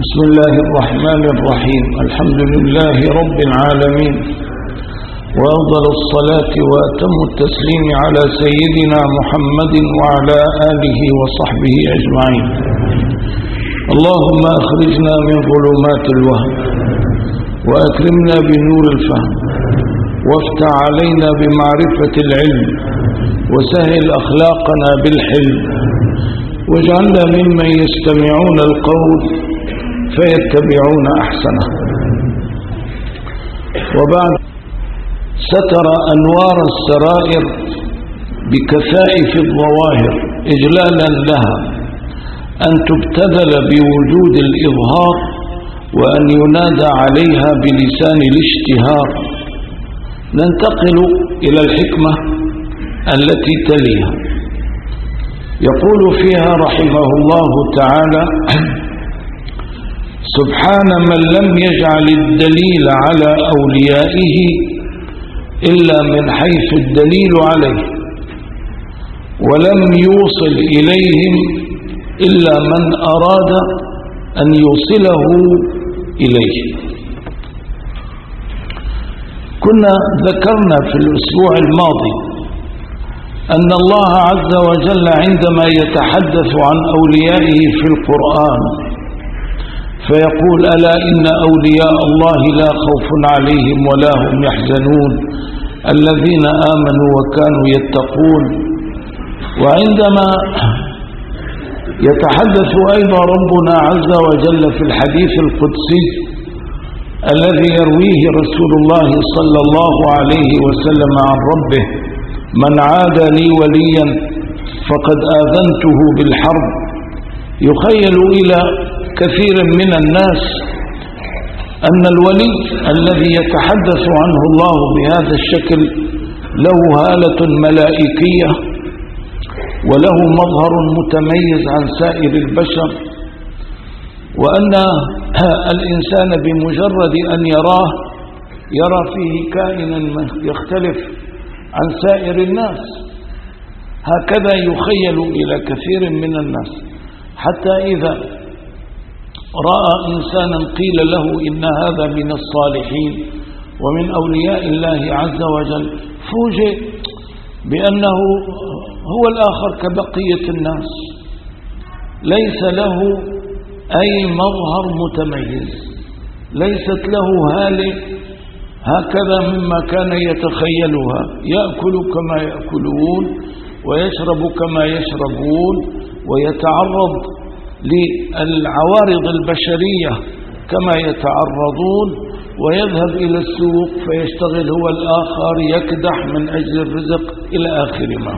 بسم الله الرحمن الرحيم. الحمد لله رب العالمين، وأفضل الصلاة وأتم التسليم على سيدنا محمد وعلى آله وصحبه أجمعين. اللهم أخرجنا من ظلمات الوهم وأكرمنا بنور الفهم، وافتح علينا بمعرفة العلم، وسهل أخلاقنا بالحلم، واجعلنا ممن يستمعون القول فيتبعون أحسنه. وبعد، ستر أنوار السرائر بكثائف الظواهر إجلالا لها أن تبتذل بوجود الإظهار، وأن ينادى عليها بلسان الاشتهار. ننتقل إلى الحكمة التي تليها. يقول فيها رحمه الله تعالى: سبحان من لم يجعل الدليل على أوليائه إلا من حيث الدليل عليه، ولم يوصل إليهم إلا من أراد أن يوصله إليه. كنا ذكرنا في الأسبوع الماضي أن الله عز وجل عندما يتحدث عن أوليائه في القرآن فيقول: ألا إن أولياء الله لا خوف عليهم ولا هم يحزنون الذين آمنوا وكانوا يتقون. وعندما يتحدث أيضا ربنا عز وجل في الحديث القدسي الذي يرويه رسول الله صلى الله عليه وسلم عن ربه: من عاد لي وليا فقد آذنته بالحرب. يخيل إلى كثير من الناس أن الولي الذي يتحدث عنه الله بهذا الشكل له هالة ملائكية، وله مظهر متميز عن سائر البشر، وأن الإنسان بمجرد أن يراه يرى فيه كائنا يختلف عن سائر الناس. هكذا يخيل إلى كثير من الناس، حتى إذا رأى إنسانا قيل له إن هذا من الصالحين ومن أولياء الله عز وجل فوجئ بأنه هو الآخر كبقية الناس، ليس له أي مظهر متميز، ليست له هالة هكذا مما كان يتخيلها. يأكل كما يأكلون، ويشرب كما يشربون، ويتعرض للعوارض البشرية كما يتعرضون، ويذهب إلى السوق فيشتغل هو الآخر، يكدح من أجل الرزق إلى آخر ما.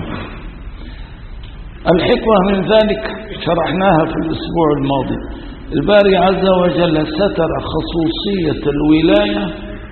الحكمة من ذلك شرحناها في الأسبوع الماضي. الباري عز وجل ستر خصوصية الولاية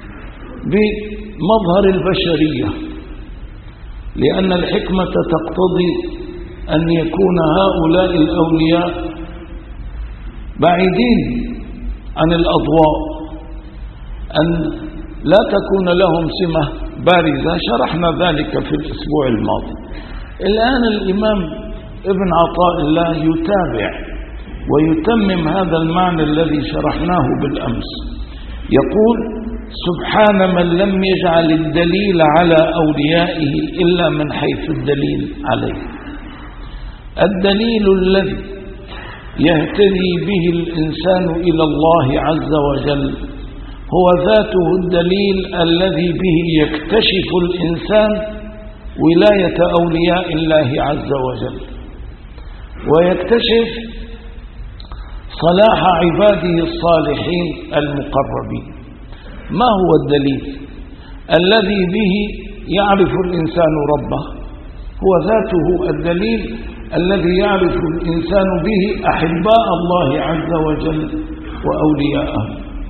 بمظهر البشرية، لأن الحكمة تقتضي أن يكون هؤلاء الأولياء بعيدين عن الأضواء، أن لا تكون لهم سمة بارزة. شرحنا ذلك في الأسبوع الماضي. الآن الإمام ابن عطاء الله يتابع ويتمم هذا المعنى الذي شرحناه بالأمس. يقول: سبحان من لم يجعل الدليل على أوليائه إلا من حيث الدليل عليه. الدليل الذي يهتدي به الإنسان إلى الله عز وجل هو ذاته الدليل الذي به يكتشف الإنسان ولاية أولياء الله عز وجل، ويكتشف صلاح عباده الصالحين المقربين. ما هو الدليل الذي به يعرف الإنسان ربه؟ هو ذاته الدليل الذي يعرف الإنسان به أحباء الله عز وجل وأولياءه.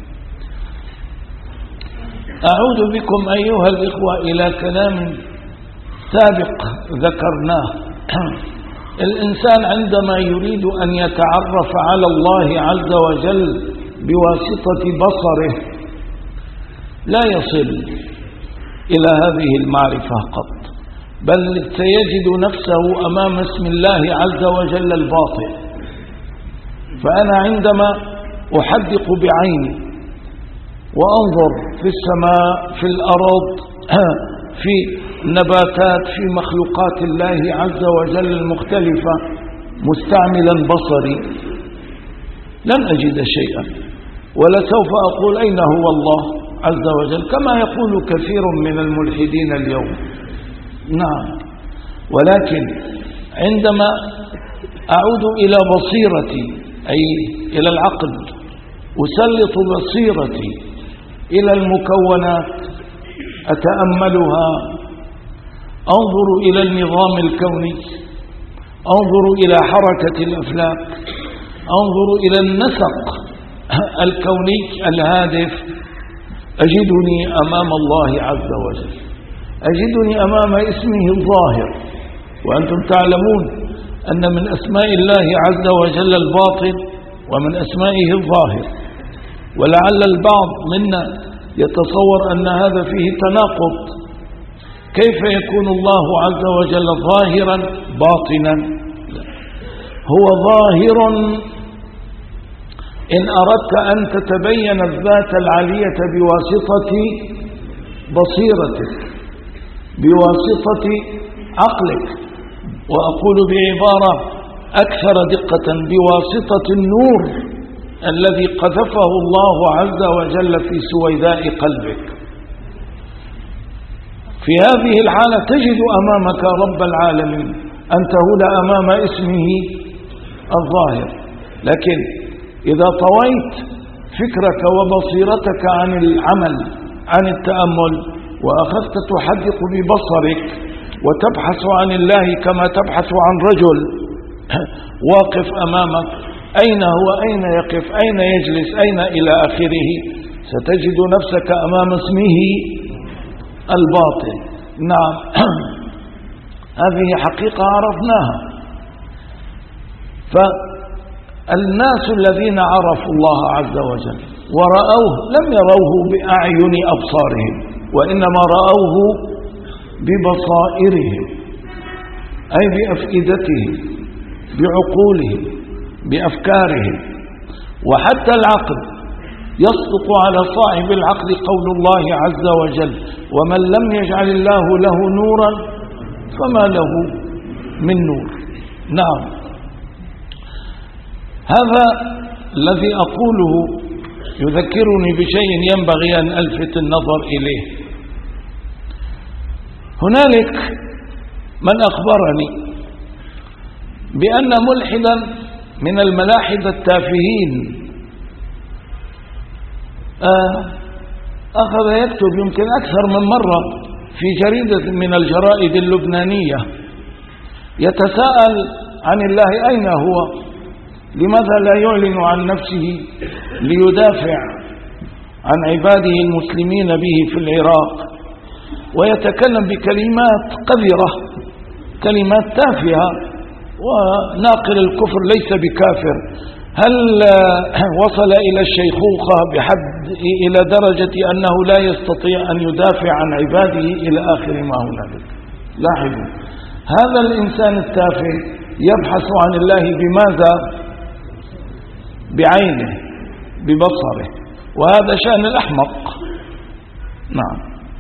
أعود بكم أيها الإخوة إلى كلام سابق ذكرناه. الإنسان عندما يريد أن يتعرف على الله عز وجل بواسطة بصره لا يصل إلى هذه المعرفة قط، بل سيجد نفسه أمام اسم الله عز وجل الباطن. فأنا عندما أحدق بعيني وأنظر في السماء، في الأرض، في النباتات، في مخلوقات الله عز وجل المختلفة، مستعملا بصري، لن أجد شيئا، ولسوف أقول أين هو الله عز وجل، كما يقول كثير من الملحدين اليوم. نعم، ولكن عندما أعود إلى بصيرتي، أي إلى العقل، أسلط بصيرتي إلى المكونات، أتأملها، أنظر إلى النظام الكوني، أنظر إلى حركة الأفلاك، أنظر إلى النسق الكوني الهادف، أجدني أمام الله عز وجل، أجدني أمام اسمه الظاهر. وأنتم تعلمون أن من أسماء الله عز وجل الباطن، ومن أسمائه الظاهر، ولعل البعض منا يتصور أن هذا فيه تناقض، كيف يكون الله عز وجل ظاهرا باطنا؟ هو ظاهر إن أردت أن تتبين الذات العلية بواسطة بصيرتك، بواسطة عقلك، وأقول بعبارة أكثر دقة، بواسطة النور الذي قذفه الله عز وجل في سويداء قلبك. في هذه الحالة تجد أمامك رب العالمين، أن تهول أمام اسمه الظاهر. لكن إذا طويت فكرك وبصيرتك عن العمل، عن التأمل، وأخذت تحدق ببصرك وتبحث عن الله كما تبحث عن رجل واقف أمامك، أين هو، أين يقف، أين يجلس، أين إلى آخره، ستجد نفسك أمام اسمه الباطن. نعم، هذه حقيقة عرفناها. فالناس الذين عرفوا الله عز وجل ورأوه لم يروه بأعين أبصارهم، وإنما رأوه ببصائرهم، أي بأفئدتهم، بعقولهم، بأفكارهم. وحتى العقل يصدق على صاحب العقل قول الله عز وجل: ومن لم يجعل الله له نورا فما له من نور. نعم، هذا الذي أقوله يذكرني بشيء ينبغي أن ألفت النظر إليه. هنالك من أخبرني بأن ملحدا من الملاحدة التافهين أخذ يكتب يمكن أكثر من مرة في جريدة من الجرائد اللبنانية يتساءل عن الله أين هو، لماذا لا يعلن عن نفسه ليدافع عن عباده المسلمين به في العراق، ويتكلم بكلمات قذرة، كلمات تافهة، وناقل الكفر ليس بكافر. هل وصل إلى الشيخوخة بحد إلى درجة أنه لا يستطيع أن يدافع عن عباده إلى آخر ما هنالك؟ لاحظوا، هذا الإنسان التافه يبحث عن الله بماذا؟ بعينه، ببصره، وهذا شأن الأحمق. نعم،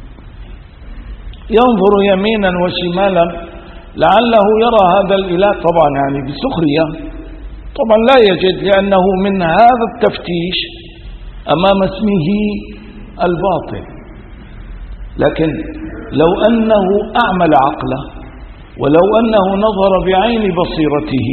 ينظر يمينا وشمالا لعله يرى هذا الإله، طبعا يعني بسخرية، طبعا لا يجد، لأنه من هذا التفتيش أمام اسمه الباطل. لكن لو أنه أعمل عقله، ولو أنه نظر بعين بصيرته،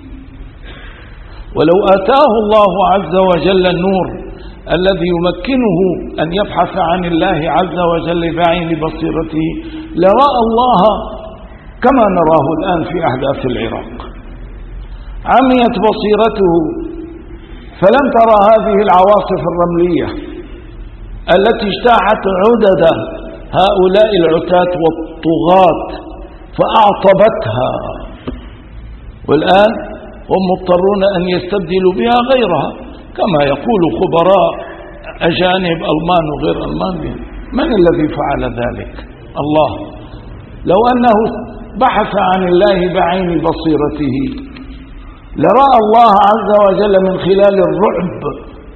ولو آتاه الله عز وجل النور الذي يمكنه أن يبحث عن الله عز وجل بعين بصيرته، لرأى الله كما نراه الآن في أحداث العراق. عميت بصيرته فلم ترى هذه العواصف الرملية التي اجتاحت عدد هؤلاء العتاة والطغاة فأعطبتها، والآن هم مضطرون أن يستبدلوا بها غيرها، كما يقول خبراء أجانب ألمان وغير ألمان. من الذي فعل ذلك؟ الله. لو أنه بحث عن الله بعين بصيرته لرأى الله عز وجل من خلال الرعب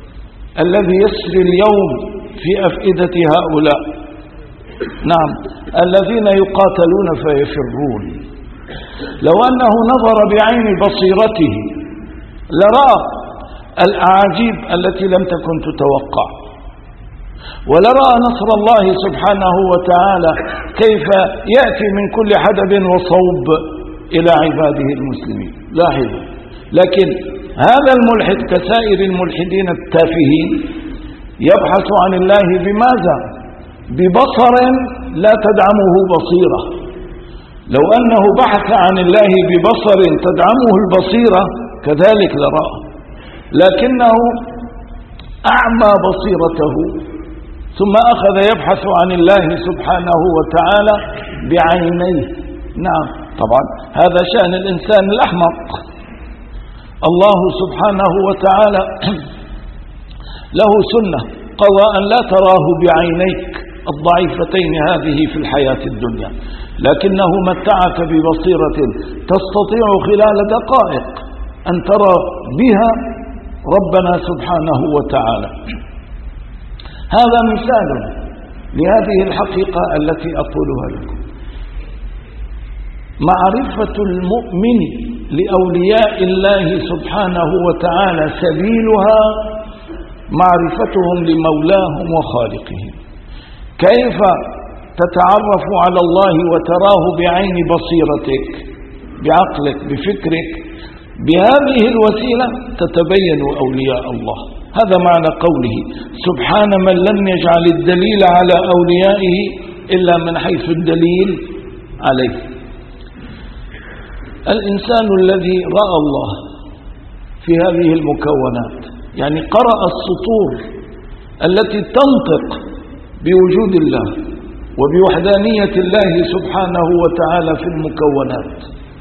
الذي يسري اليوم في أفئدة هؤلاء. نعم، الذين يقاتلون فيفرون. لو أنه نظر بعين بصيرته لرأى الأعاجيب التي لم تكن تتوقع، ولرأى نصر الله سبحانه وتعالى كيف يأتي من كل حدب وصوب إلى عباده المسلمين. لاحظوا، لكن هذا الملحد كسائر الملحدين التافهين يبحث عن الله بماذا؟ ببصر لا تدعمه بصيرة. لو أنه بحث عن الله ببصر تدعمه البصيرة كذلك لرأى، لكنه أعمى بصيرته ثم أخذ يبحث عن الله سبحانه وتعالى بعينيه. نعم، طبعا هذا شأن الإنسان الأحمق. الله سبحانه وتعالى له سنة، قضى أن لا تراه بعينيك الضعيفتين هذه في الحياة الدنيا، لكنه متعك ببصيرة تستطيع خلال دقائق أن ترى بها ربنا سبحانه وتعالى. هذا مثال لهذه الحقيقة التي أقولها لكم. معرفة المؤمن لأولياء الله سبحانه وتعالى سبيلها معرفتهم لمولاهم وخالقهم. كيف تتعرف على الله وتراه بعين بصيرتك، بعقلك، بفكرك؟ بهذه الوسيلة تتبين أولياء الله. هذا معنى قوله سبحان من لم يجعل الدليل على أوليائه إلا من حيث الدليل عليه. الإنسان الذي رأى الله في هذه المكونات، يعني قرأ السطور التي تنطق بوجود الله وبوحدانية الله سبحانه وتعالى في المكونات،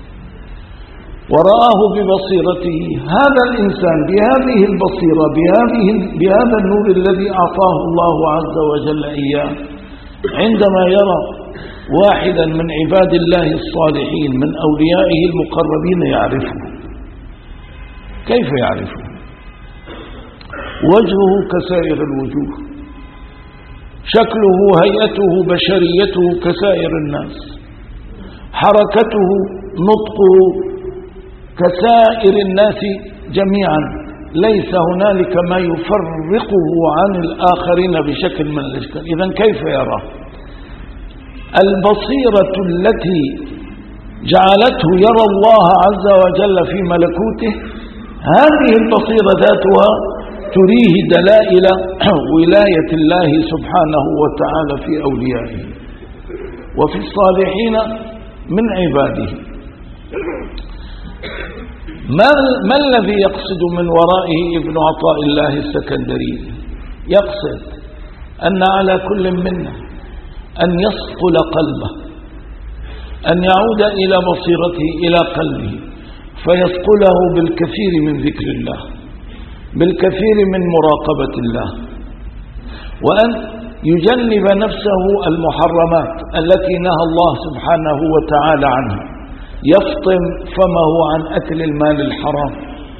ورآه ببصيرته، هذا الإنسان بهذه البصيرة بهذا النور الذي أعطاه الله عز وجل إياه، عندما يرى واحدا من عباد الله الصالحين من أوليائه المقربين يعرفه. كيف يعرفه؟ وجهه كسائر الوجوه، شكله، هيئته، بشريته كسائر الناس، حركته، نطقه كسائر الناس جميعا، ليس هنالك ما يفرقه عن الآخرين بشكل من الأشكال. إذن كيف يرى؟ البصيرة التي جعلته يرى الله عز وجل في ملكوته، هذه البصيرة ذاتها تريه دلائل ولاية الله سبحانه وتعالى في أوليائه وفي الصالحين من عباده. ما الذي يقصد من ورائه ابن عطاء الله السكندري؟ يقصد أن على كل منا أن يصقل قلبه، أن يعود إلى بصيرته، إلى قلبه، فيصقله بالكثير من ذكر الله، بالكثير من مراقبة الله، وأن يجنب نفسه المحرمات التي نهى الله سبحانه وتعالى عنها، يفطم فمه عن أكل المال الحرام،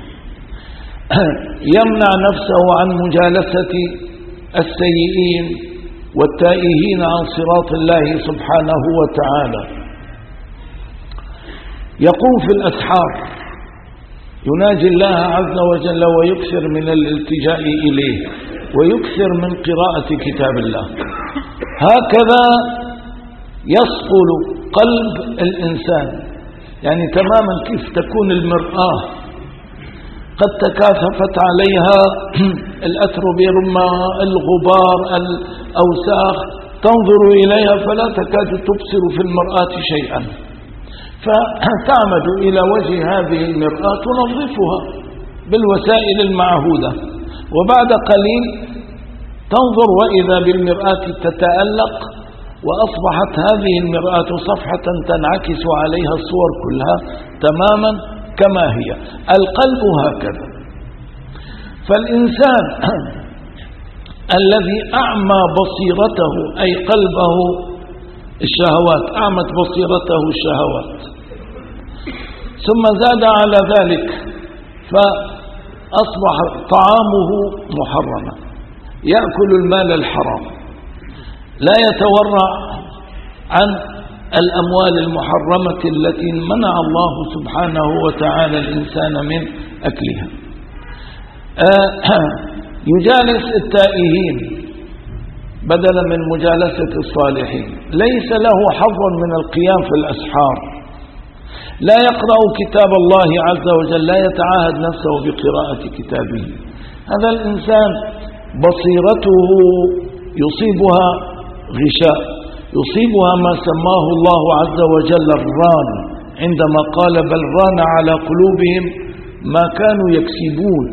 يمنع نفسه عن مجالسة السيئين والتائهين عن صراط الله سبحانه وتعالى، يقوم في الأسحار يناجي الله عز وجل ويكثر من الالتجاء إليه ويكثر من قراءة كتاب الله. هكذا يصقل قلب الإنسان، يعني تماما كيف تكون المرآة قد تكاثفت عليها الأتربة، الغبار، الأوساخ، تنظر إليها فلا تكاد تبصر في المرآة شيئا، فتعمد إلى وجه هذه المرآة تنظفها بالوسائل المعهودة، وبعد قليل تنظر وإذا بالمرآة تتألق، وأصبحت هذه المرآة صفحة تنعكس عليها الصور كلها تماما كما هي. القلب هكذا. فالإنسان الذي أعمى بصيرته أي قلبه الشهوات، أعمت بصيرته الشهوات، ثم زاد على ذلك أصبح طعامه محرما، يأكل المال الحرام، لا يتورع عن الأموال المحرمة التي منع الله سبحانه وتعالى الإنسان من أكلها. يجالس التائهين بدلا من مجالسة الصالحين، ليس له حظ من القيام في الأسحار، لا يقرأ كتاب الله عز وجل، لا يتعاهد نفسه بقراءة كتابه. هذا الإنسان بصيرته يصيبها غشاء، يصيبها ما سماه الله عز وجل الران، عندما قال بل ران على قلوبهم ما كانوا يكسبون.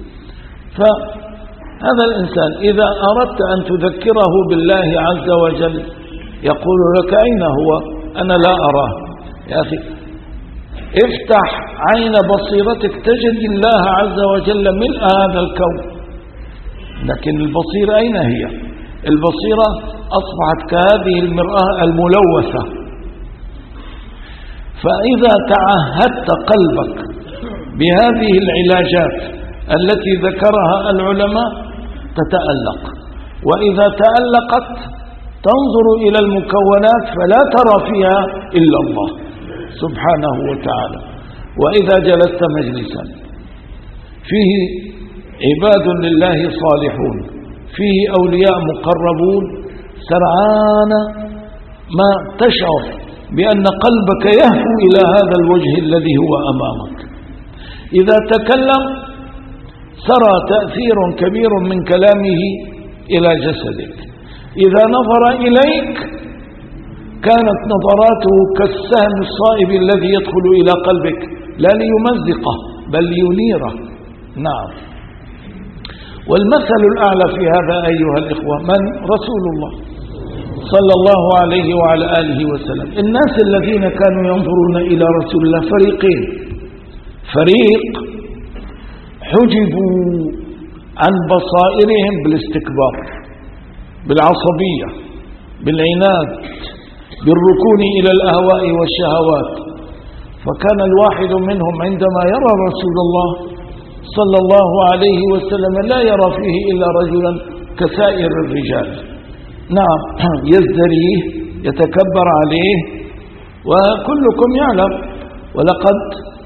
فهذا الإنسان إذا أردت أن تذكره بالله عز وجل يقول لك أين هو؟ أنا لا أراه. يا أخي افتح عين بصيرتك تجد الله عز وجل ملء هذا الكون، لكن البصيرة أين هي؟ البصيرة أصبحت كهذه المرآة الملوثة. فإذا تعهدت قلبك بهذه العلاجات التي ذكرها العلماء تتألق، وإذا تألقت تنظر إلى المكونات فلا ترى فيها إلا الله سبحانه وتعالى. وإذا جلست مجلسا فيه عباد لله صالحون، فيه أولياء مقربون، سرعان ما تشعر بأن قلبك يهفو إلى هذا الوجه الذي هو أمامك. إذا تكلم سرى تأثير كبير من كلامه إلى جسدك، إذا نظر إليك كانت نظراته كالسهم الصائب الذي يدخل إلى قلبك لا ليمزقه بل لينيره. نعم. والمثل الأعلى في هذا أيها الإخوة من؟ رسول الله صلى الله عليه وعلى آله وسلم. الناس الذين كانوا ينظرون إلى رسول الله فريقين: فريق حجبوا عن بصائرهم بالاستكبار، بالعصبية، بالعناد، بالركون إلى الأهواء والشهوات. فكان الواحد منهم عندما يرى رسول الله صلى الله عليه وسلم لا يرى فيه إلا رجلا كسائر الرجال. نعم، يزدريه، يتكبر عليه، وكلكم يعلم. ولقد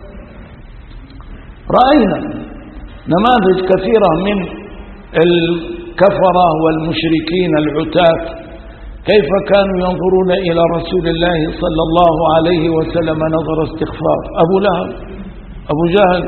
رأينا نماذج كثيرة من الكفرة والمشركين العتاة كيف كانوا ينظرون إلى رسول الله صلى الله عليه وسلم نظر استخفاف. أبو لهب، أبو جهل،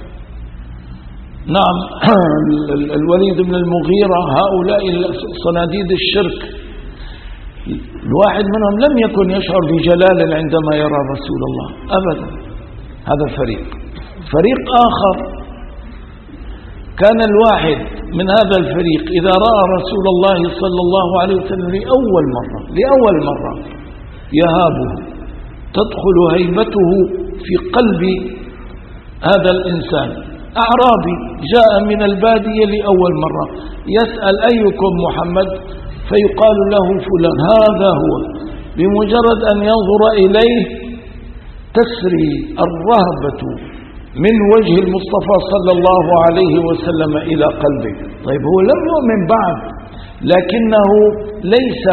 نعم، الوليد بن المغيرة، هؤلاء صناديد الشرك. الواحد منهم لم يكن يشعر بجلال عندما يرى رسول الله أبدا. هذا فريق. فريق آخر كان الواحد من هذا الفريق إذا رأى رسول الله صلى الله عليه وسلم لأول مرة يهابه، تدخل هيبته في قلب هذا الإنسان. أعرابي جاء من البادية لأول مرة يسأل أيكم محمد؟ فيقال له فلان، هذا هو. بمجرد أن ينظر إليه تسري الرهبة من وجه المصطفى صلى الله عليه وسلم إلى قلبه. طيب هو لم يؤمن بعد، لكنه ليس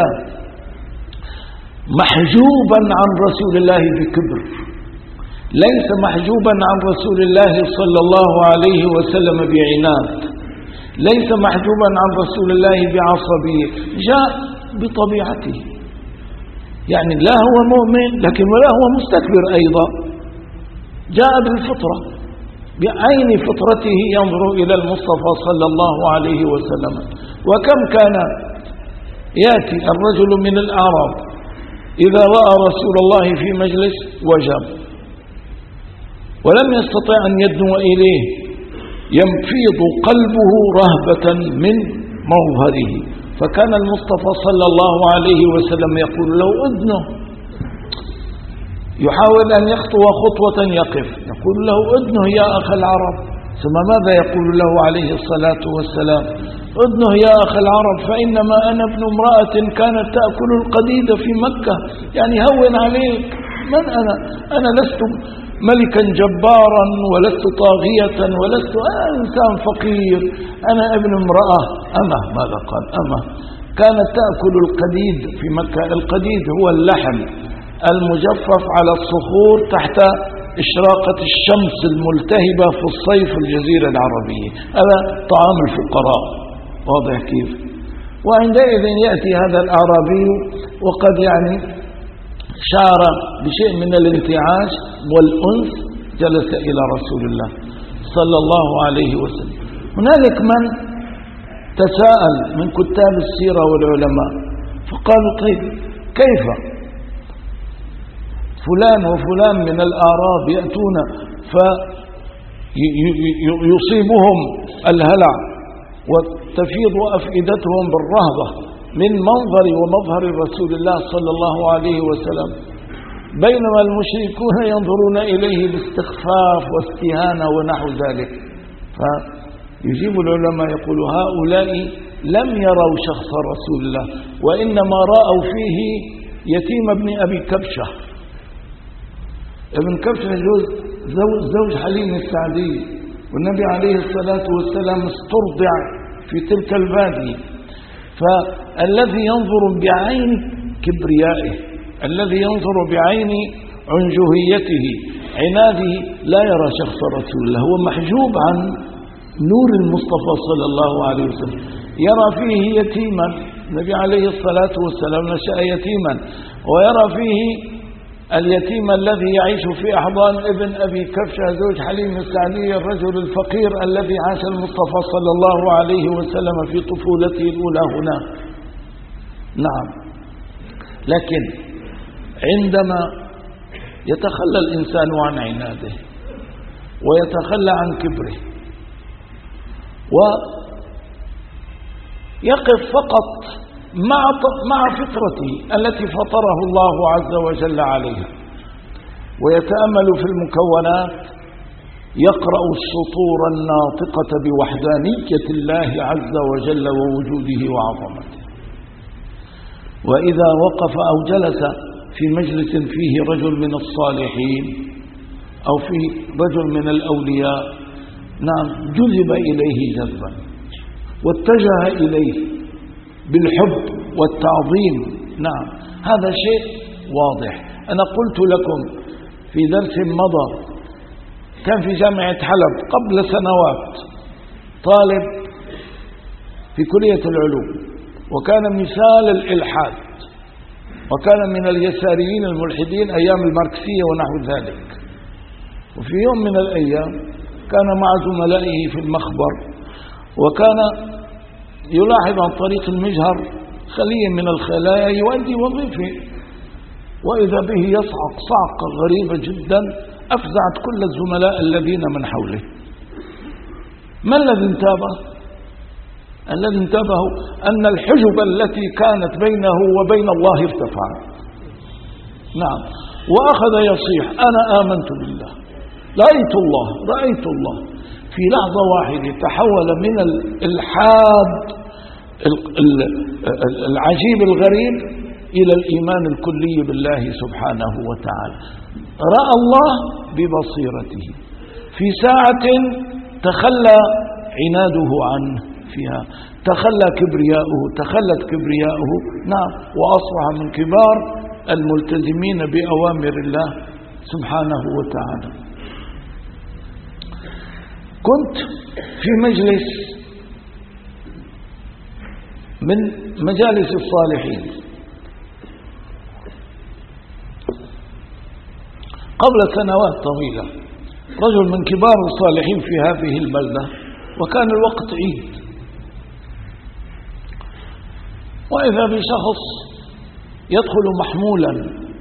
محجوبا عن رسول الله بكبر، ليس محجوبا عن رسول الله صلى الله عليه وسلم بعناد، ليس محجوبا عن رسول الله بعصبية، جاء بطبيعته. يعني لا هو مؤمن لكن ولا هو مستكبر أيضا، جاء بالفطرة، بعين فطرته ينظر إلى المصطفى صلى الله عليه وسلم. وكم كان يأتي الرجل من الأعراب إذا رأى رسول الله في مجلس وجب ولم يستطع أن يدنو إليه، ينفيض قلبه رهبة من مظهره. فكان المصطفى صلى الله عليه وسلم يقول له أدنه، يحاول أن يخطو خطوة يقف، يقول له أدنه يا أخ العرب. ثم ماذا يقول له عليه الصلاة والسلام؟ أدنه يا أخ العرب فإنما أنا ابن امرأة كانت تأكل القديد في مكة. يعني هون عليك، من أنا لست ملكا جبارا ولست طاغية ولست إنسان فقير، أنا ابن امرأة أمة. ماذا قال؟ أمة كانت تأكل القديد في مكة. القديد هو اللحم المجفف على الصخور تحت إشراقة الشمس الملتهبة في الصيف في الجزيرة العربية. هذا طعام الفقراء. واضح كيف؟ وعندئذ يأتي هذا الأعرابي وقد شعر بشيء من الانتعاش والأنس، جلس إلى رسول الله صلى الله عليه وسلم. هنالك من تساءل من كتاب السيرة والعلماء فقالوا طيب كيف فلان وفلان من الأعراب يأتون فيصيبهم الهلع وتفيض أفئدتهم بالرهبة من منظر ومظهر رسول الله صلى الله عليه وسلم، بينما المشركون ينظرون إليه باستخفاف واستهانة ونحو ذلك. فيجيب العلماء يقول هؤلاء لم يروا شخص رسول الله، وإنما رأوا فيه يتيم ابن أبي كبشة. ابن كبشة زوج حليم السعدي، والنبي عليه الصلاة والسلام استرضع في تلك البادية. فالذي ينظر بعين كبريائه، الذي ينظر بعين عنجهيته عناده لا يرى شخص رسول الله، هو محجوب عن نور المصطفى صلى الله عليه وسلم. يرى فيه يتيما، النبي عليه الصلاة والسلام نشأ يتيما، ويرى فيه اليتيم الذي يعيش في أحضان ابن أبي كبشة زوج حليم السعدي الرجل الفقير الذي عاش المصطفى صلى الله عليه وسلم في طفولته الأولى هناك. نعم، لكن عندما يتخلى الإنسان عن عناده ويتخلى عن كبره ويقف فقط مع فطرته التي فطره الله عز وجل عليها، ويتأمل في المكونات، يقرأ السطور الناطقة بوحدانية الله عز وجل ووجوده وعظمته. وإذا وقف أو جلس في مجلس فيه رجل من الصالحين أو في رجل من الأولياء، نعم، جذب إليه جذبا واتجه إليه بالحب والتعظيم. نعم، هذا شيء واضح. أنا قلت لكم في درس مضى، كان في جامعة حلب قبل سنوات طالب في كلية العلوم، وكان مثال الإلحاد، وكان من اليساريين الملحدين أيام الماركسية ونحو ذلك. وفي يوم من الأيام كان مع زملائه في المخبر، وكان يلاحظ عن طريق المجهر خلية من الخلايا يؤدي وظيفة، وإذا به يصعق صعقة غريبة جدا أفزعت كل الزملاء الذين من حوله. ما الذي انتابه؟ الذي انتبه أن الحجب التي كانت بينه وبين الله ارتفعت. نعم، وأخذ يصيح أنا آمنت بالله، رأيت الله، رأيت الله. في لحظة واحدة تحول من الإلحاد العجيب الغريب إلى الإيمان الكلي بالله سبحانه وتعالى. رأى الله ببصيرته في ساعة تخلى عناده عنه فيها، تخلت كبرياؤه. نعم، وأصبح من كبار الملتزمين بأوامر الله سبحانه وتعالى. كنت في مجلس من مجالس الصالحين قبل سنوات طويلة، رجل من كبار الصالحين في هذه البلدة، وكان الوقت عيد، وإذا بشخص يدخل محمولا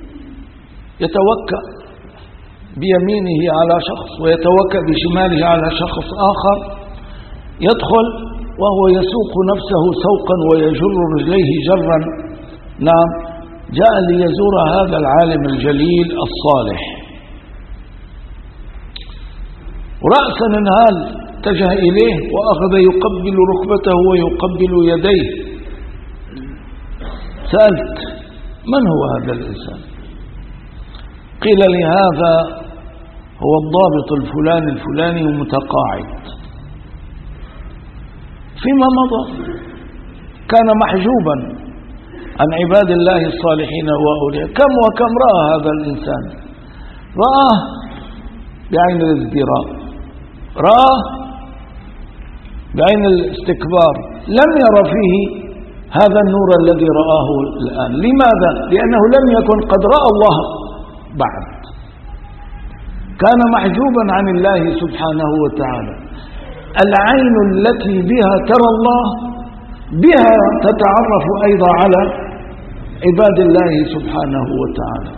يتوكأ بيمينه على شخص ويتوكأ بشماله على شخص آخر، يدخل وهو يسوق نفسه سوقا ويجر رجليه جرا. نعم، جاء ليزور هذا العالم الجليل الصالح، ورأسا انهال اتجه إليه وأخذ يقبل ركبته ويقبل يديه. سألت من هو هذا الإنسان؟ قيل لي هذا هو الضابط الفلاني ومتقاعد. فيما مضى كان محجوبا عن عباد الله الصالحين وأولياء. كم وكم رأى هذا الإنسان، رآه بعين الازدراء، رآه بعين الاستكبار، لم ير فيه هذا النور الذي رآه الآن. لماذا؟ لأنه لم يكن قد رأى الله بعد، كان محجوبا عن الله سبحانه وتعالى. العين التي بها ترى الله بها تتعرف أيضا على عباد الله سبحانه وتعالى.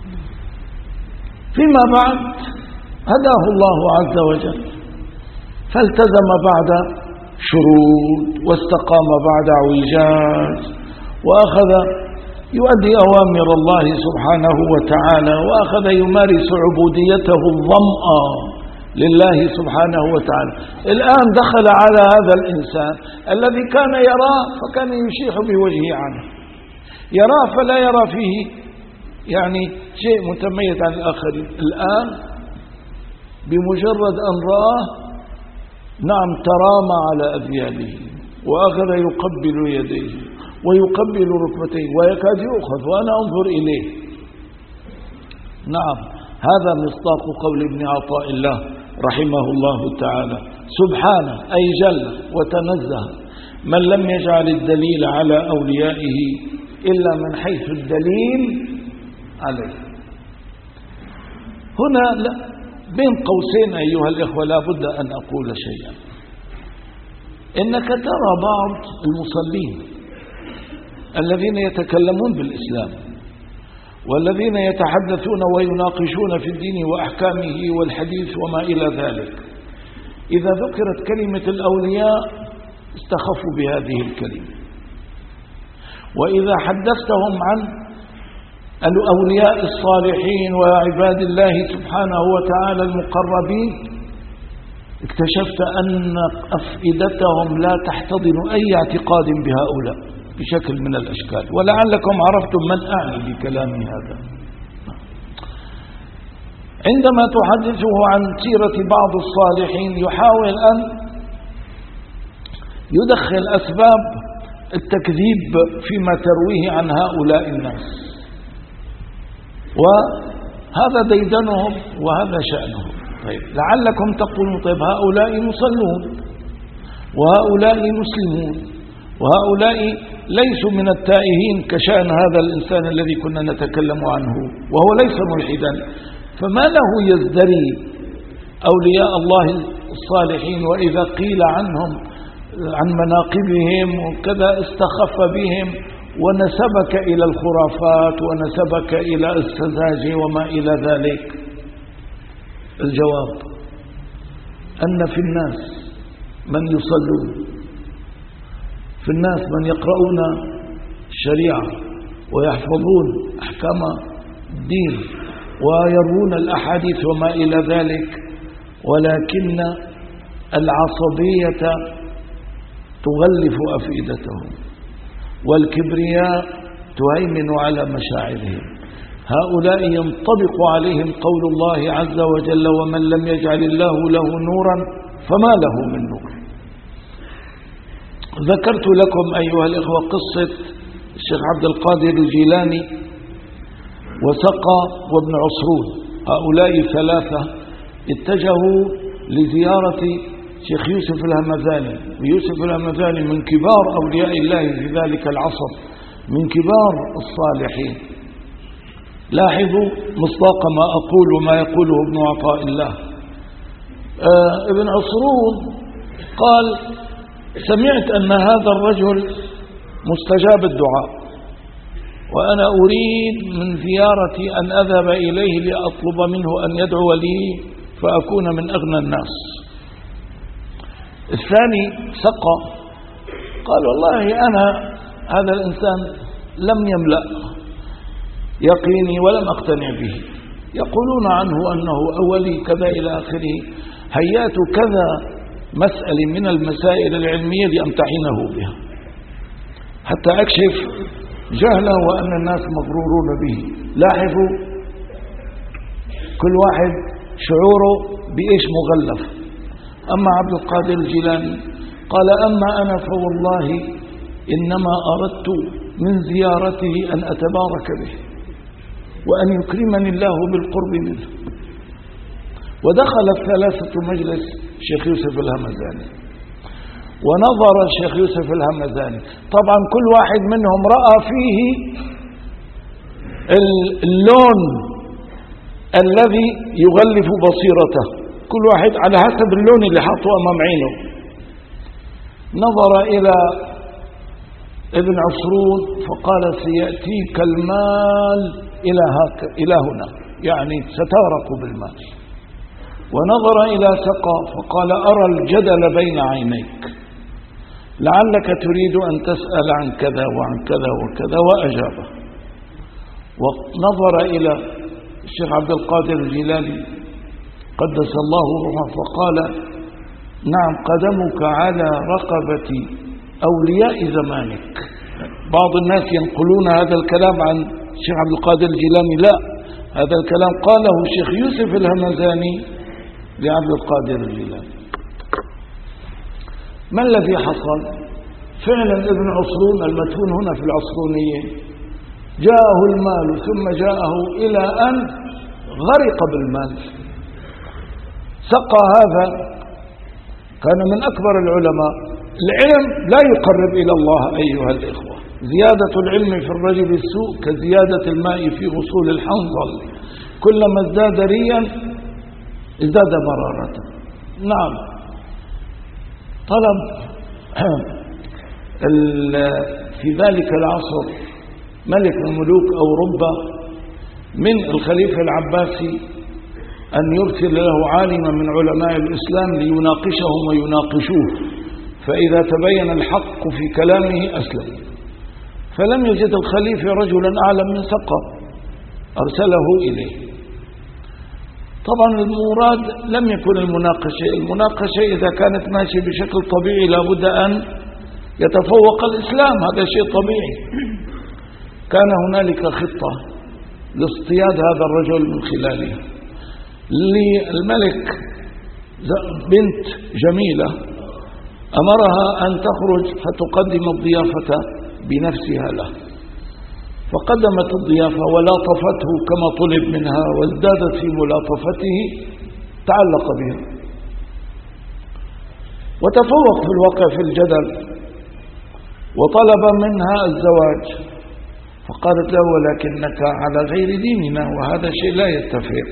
فيما بعد هداه الله عز وجل فالتزم بعد شرود واستقام بعد اعوجاج، وأخذ يؤدي أوامر الله سبحانه وتعالى، وأخذ يمارس عبوديته الظمأ لله سبحانه وتعالى. الآن دخل على هذا الإنسان الذي كان يراه فكان يشيح بوجهه عنه، يراه فلا يرى فيه يعني شيء متميز عن الآخرين. الآن بمجرد أن رآه نعم ترامى على أذياله، وأخذ يقبل يديه ويقبل ركبتيه ويكاد يؤخذ وأنا أنظر إليه. نعم هذا مصداق قول ابن عطاء الله رحمه الله تعالى: سبحانه أي جل وتنزه من لم يجعل الدليل على أوليائه إلا من حيث الدليل عليه. هنا بين قوسين أيها الإخوة لا بد أن أقول شيئا. إنك ترى بعض المصلين الذين يتكلمون بالإسلام والذين يتحدثون ويناقشون في الدين وأحكامه والحديث وما إلى ذلك، إذا ذكرت كلمة الأولياء استخفوا بهذه الكلمة، وإذا حدثتهم عن الأولياء الصالحين وعباد الله سبحانه وتعالى المقربين اكتشفت أن أفئدتهم لا تحتضن أي اعتقاد بهؤلاء بشكل من الأشكال، ولعلكم عرفتم من أعني بكلامي هذا. عندما تحدثه عن سيرة بعض الصالحين يحاول أن يدخل أسباب التكذيب فيما ترويه عن هؤلاء الناس، وهذا ديدنهم وهذا شأنهم. طيب لعلكم تقولون طيب هؤلاء مصلون وهؤلاء مسلمون وهؤلاء ليسوا من التائهين كشأن هذا الإنسان الذي كنا نتكلم عنه وهو ليس ملحدا، فما له يزدري أولياء الله الصالحين وإذا قيل عنهم عن مناقبهم وكذا استخف بهم ونسبك إلى الخرافات ونسبك إلى السذاجة وما إلى ذلك؟ الجواب أن في الناس من يصلون، في الناس من يقرؤون الشريعة ويحفظون أحكام الدين ويروون الأحاديث وما إلى ذلك، ولكن العصبية تغلف أفئدتهم والكبرياء تهيمن على مشاعرهم. هؤلاء ينطبق عليهم قول الله عز وجل: ومن لم يجعل الله له نورا فما له من نور. ذكرت لكم أيها الإخوة قصة الشيخ عبد القادر الجيلاني وسقى وابن عصرون، هؤلاء ثلاثة اتجهوا لزيارة شيخ يوسف الهمذاني، ويوسف الهمذاني من كبار أولياء الله في ذلك العصر، من كبار الصالحين. لاحظوا مصداق ما أقول وما يقوله ابن عطاء الله. ابن عصرون قال: سمعت أن هذا الرجل مستجاب الدعاء، وأنا أريد من زيارتي أن أذهب إليه لأطلب منه أن يدعو لي فأكون من أغنى الناس. الثاني سقى قال: والله أنا هذا الإنسان لم يملأ يقيني ولم أقتنع به، يقولون عنه أنه أولي كذا إلى آخره، هيات كذا مسألة من المسائل العلمية لأمتحنه بها حتى أكشف جهله وأن الناس مغرورون به. لاحظوا كل واحد شعوره بإيش مغلف. أما عبد القادر الجيلاني قال أما أنا فوالله إنما أردت من زيارته أن أتبارك به وأن يكرمني الله بالقرب منه. ودخل الثلاثة مجلس شيخ يوسف الهمذاني ونظر الشيخ يوسف الهمذاني. طبعا كل واحد منهم رأى فيه اللون الذي يغلف بصيرته، كل واحد على حسب اللون اللي حاطه أمام عينه. نظر إلى ابن عصرون فقال سيأتيك المال إلى هنا، يعني ستغرق بالمال. ونظر إلى سقى فقال أرى الجدل بين عينيك لعلك تريد أن تسأل عن كذا وعن كذا وكذا، وأجابه. ونظر إلى الشيخ عبد القادر الجيلاني قدس الله روحه فقال نعم قدمك على رقبة أولياء زمانك. بعض الناس ينقلون هذا الكلام عن الشيخ عبد القادر الجيلاني، لا، هذا الكلام قاله الشيخ يوسف الهمذاني لعبد القادر الجيلاني. ما الذي حصل؟ فعلا ابن عصرون المدفون هنا في العصرونية جاءه المال ثم جاءه إلى أن غرق بالمال. سقى هذا كان من أكبر العلماء. العلم لا يقرب إلى الله أيها الإخوة. زيادة العلم في الرجل السوء كزيادة الماء في غصول الحنظل، كلما ازداد ريا ازداد مرارة. نعم، طلب في ذلك العصر ملك من ملوك أوروبا من الخليفة العباسي أن يرسل له عالما من علماء الإسلام ليناقشهم ويناقشوه، فإذا تبين الحق في كلامه أسلم. فلم يجد الخليفة رجلا أعلم من سقى، أرسله إليه. طبعا المراد لم يكن المناقشة إذا كانت ماشية بشكل طبيعي لابد أن يتفوق الإسلام، هذا شيء طبيعي. كان هنالك خطة لاصطياد هذا الرجل من خلاله. للملك بنت جميلة أمرها أن تخرج فتقدم الضيافة بنفسها له، فقدمت الضيافة ولاطفته كما طلب منها وازدادت في ملاطفته، تعلق بها وتفوق في الواقع في الجدل وطلب منها الزواج. فقالت له ولكنك على غير ديننا وهذا شيء لا يتفق.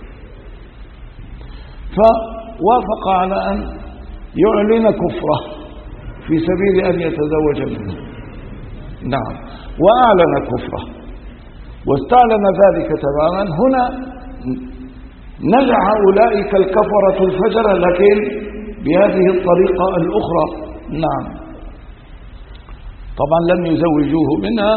فوافق على أن يعلن كفره في سبيل أن يتزوج منه. نعم، وأعلن كفره واستعلن ذلك تماما. هنا نجح أولئك الكفرة الفجرة لكن بهذه الطريقة الأخرى. نعم، طبعا لم يزوجوه منها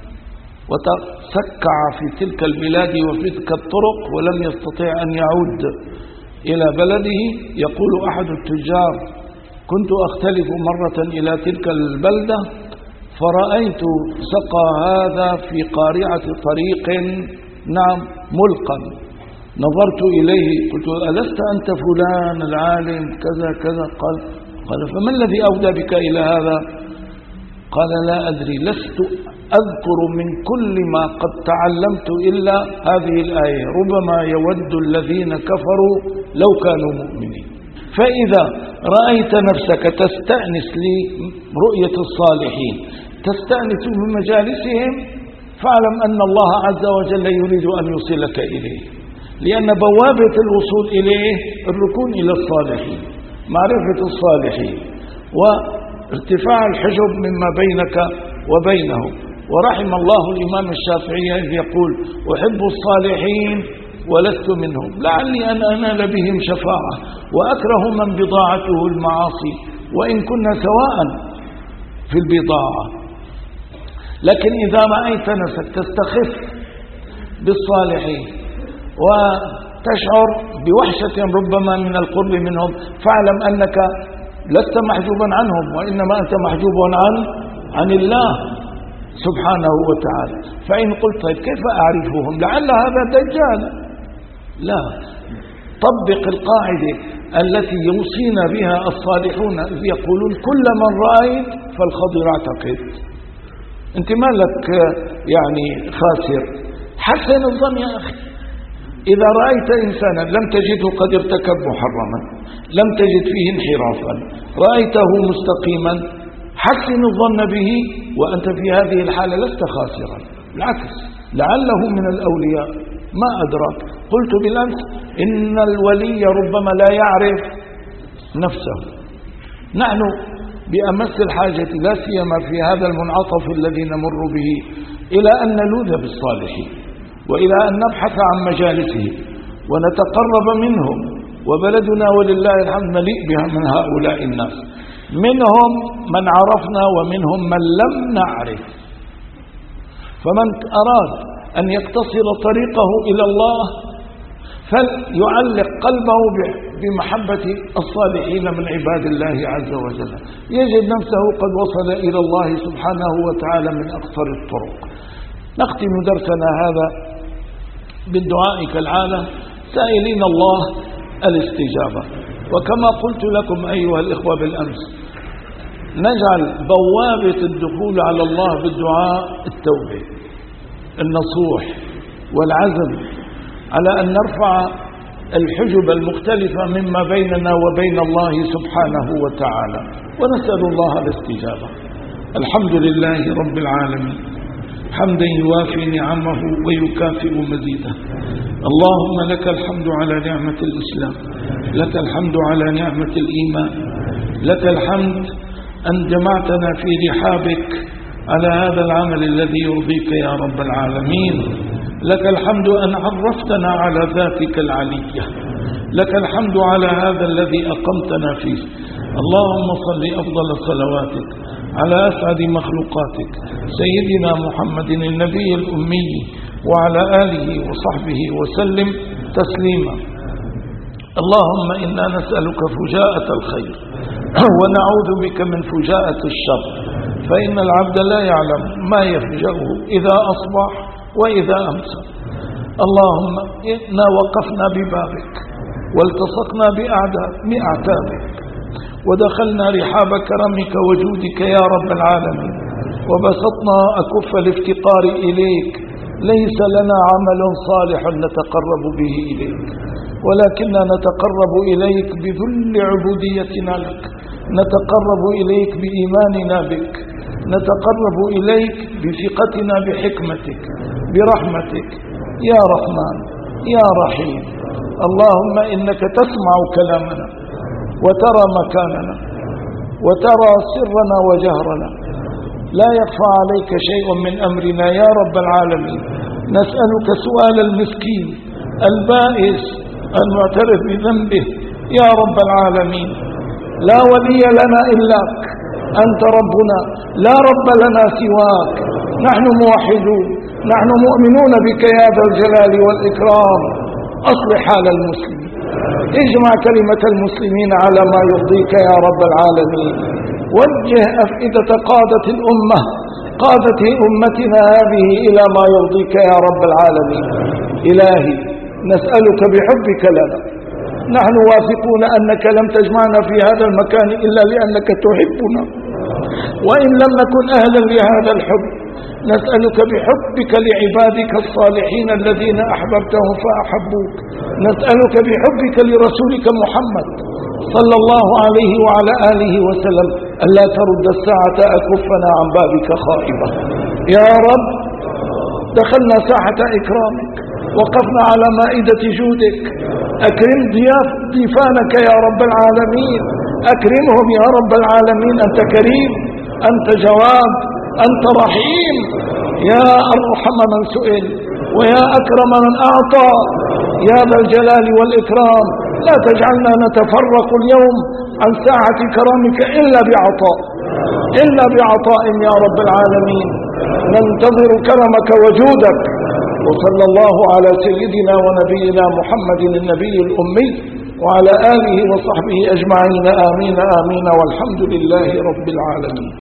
وتسكع في تلك البلاد وفي تلك الطرق ولم يستطيع أن يعود إلى بلده. يقول أحد التجار كنت أختلف مرة إلى تلك البلدة فرأيت سقى هذا في قارعة طريق، نعم، ملقا. نظرت إليه قلت ألست أنت فلان العالم كذا كذا؟ قال فما الذي أودى بك إلى هذا؟ قال لا أدري، لست أذكر من كل ما قد تعلمت إلا هذه الآية ربما يود الذين كفروا لو كانوا مؤمنين. فإذا رأيت نفسك تستأنس لرؤية الصالحين، تستأنس من مجالسهم، فاعلم أن الله عز وجل يريد أن يوصلك إليه، لأن بوابة الوصول إليه الركون إلى الصالحين، معرفة الصالحين وارتفاع الحجب مما بينك وبينهم. ورحم الله الإمام الشافعي إذ يقول أحب الصالحين ولست منهم لعلي أن أنال بهم شفاعة، وأكره من بضاعته المعاصي وإن كنا سواء في البضاعة. لكن إذا رأيت نفسك تستخف بالصالحين وتشعر بوحشة ربما من القرب منهم، فاعلم أنك لست محجوبا عنهم، وإنما أنت محجوب عن الله سبحانه وتعالى. فإن قلت طيب كيف أعرفهم؟ لعل هذا دجال. لا، طبق القاعدة التي يوصينا بها الصالحون إذ يقولون كل من رأيت فالخضر اعتقد. أنت مالك يعني خاسر، حسن الظن يا أخي. إذا رأيت إنسانا لم تجده قد ارتكب محرما، لم تجد فيه انحرافا، رأيته مستقيما، حسن الظن به، وأنت في هذه الحالة لست خاسرا، بالعكس لعله من الأولياء، ما أدراك. قلت بالأمس إن الولي ربما لا يعرف نفسه. نحن بأمس الحاجة لا سيما في هذا المنعطف الذي نمر به إلى أن نلوذ بالصالحين، وإلى أن نبحث عن مجالسهم ونتقرب منهم، وبلدنا ولله الحمد مليء بها من هؤلاء الناس، منهم من عرفنا ومنهم من لم نعرف. فمن أراد أن يقتصر طريقه إلى الله فليعلق قلبه بمحبة الصالحين من عباد الله عز وجل، يجد نفسه قد وصل إلى الله سبحانه وتعالى من أقصر الطرق. نختم درسنا هذا بالدعاء كالعادة، سائلين الله الاستجابة. وكما قلت لكم أيها الإخوة بالأمس، نجعل بوابة الدخول على الله بالدعاء التوبة، النصوح والعزم على أن نرفع الحجب المختلفة مما بيننا وبين الله سبحانه وتعالى، ونسأل الله الاستجابة. الحمد لله رب العالمين، حمدا يوافي نعمه ويكافئ مزيده. اللهم لك الحمد على نعمة الإسلام، لك الحمد على نعمة الإيمان، لك الحمد أن جمعتنا في رحابك على هذا العمل الذي يرضيك يا رب العالمين. لك الحمد أن عرفتنا على ذاتك العلية، لك الحمد على هذا الذي أقمتنا فيه. اللهم صل أفضل صلواتك على أسعد مخلوقاتك سيدنا محمد النبي الأمي وعلى آله وصحبه وسلم تسليما. اللهم إنا نسألك فجاءة الخير ونعوذ بك من فجاءة الشر، فإن العبد لا يعلم ما يفجأه إذا أصبح وإذا أمسى. اللهم إنا وقفنا ببابك والتصقنا بأعتابك ودخلنا رحاب كرمك وجودك يا رب العالمين، وبسطنا أكف الافتقار إليك. ليس لنا عمل صالح نتقرب به إليك، ولكننا نتقرب إليك بذل عبوديتنا لك، نتقرب إليك بإيماننا بك، نتقرب إليك بثقتنا بحكمتك برحمتك يا رحمن يا رحيم. اللهم إنك تسمع كلامنا وترى مكاننا وترى سرنا وجهرنا، لا يخفى عليك شيء من أمرنا يا رب العالمين. نسألك سؤال المسكين البائس المعترف بذنبه يا رب العالمين. لا ولي لنا إلاك، أنت ربنا، لا رب لنا سواك. نحن موحدون، نحن مؤمنون بك يا ذا الجلال والإكرام. أصلح حال المسلمين، اجمع كلمة المسلمين على ما يرضيك يا رب العالمين. وجه أفئدة قادة الأمة، قادة أمتنا هذه إلى ما يرضيك يا رب العالمين. إلهي نسألك بحبك لنا، نحن واثقون أنك لم تجمعنا في هذا المكان إلا لأنك تحبنا، وإن لم نكن أهلا لهذا الحب نسألك بحبك لعبادك الصالحين الذين أحببتهم فأحبوك، نسألك بحبك لرسولك محمد صلى الله عليه وعلى آله وسلم ألا ترد الساعة أكفنا عن بابك خائبة. يا رب دخلنا ساحة إكرامك، وقفنا على مائدة جودك، أكرم ضيفانك يا رب العالمين، أكرمهم يا رب العالمين. أنت كريم، أنت جواد، أنت رحيم، يا أرحم من سئل ويا أكرم من أعطى يا ذا الجلال والإكرام. لا تجعلنا نتفرق اليوم عن ساعة كرامك إلا بعطاء يا رب العالمين. ننتظر كرمك وجودك. وصلى الله على سيدنا ونبينا محمد النبي الأمي وعلى آله وصحبه أجمعين. آمين آمين، والحمد لله رب العالمين.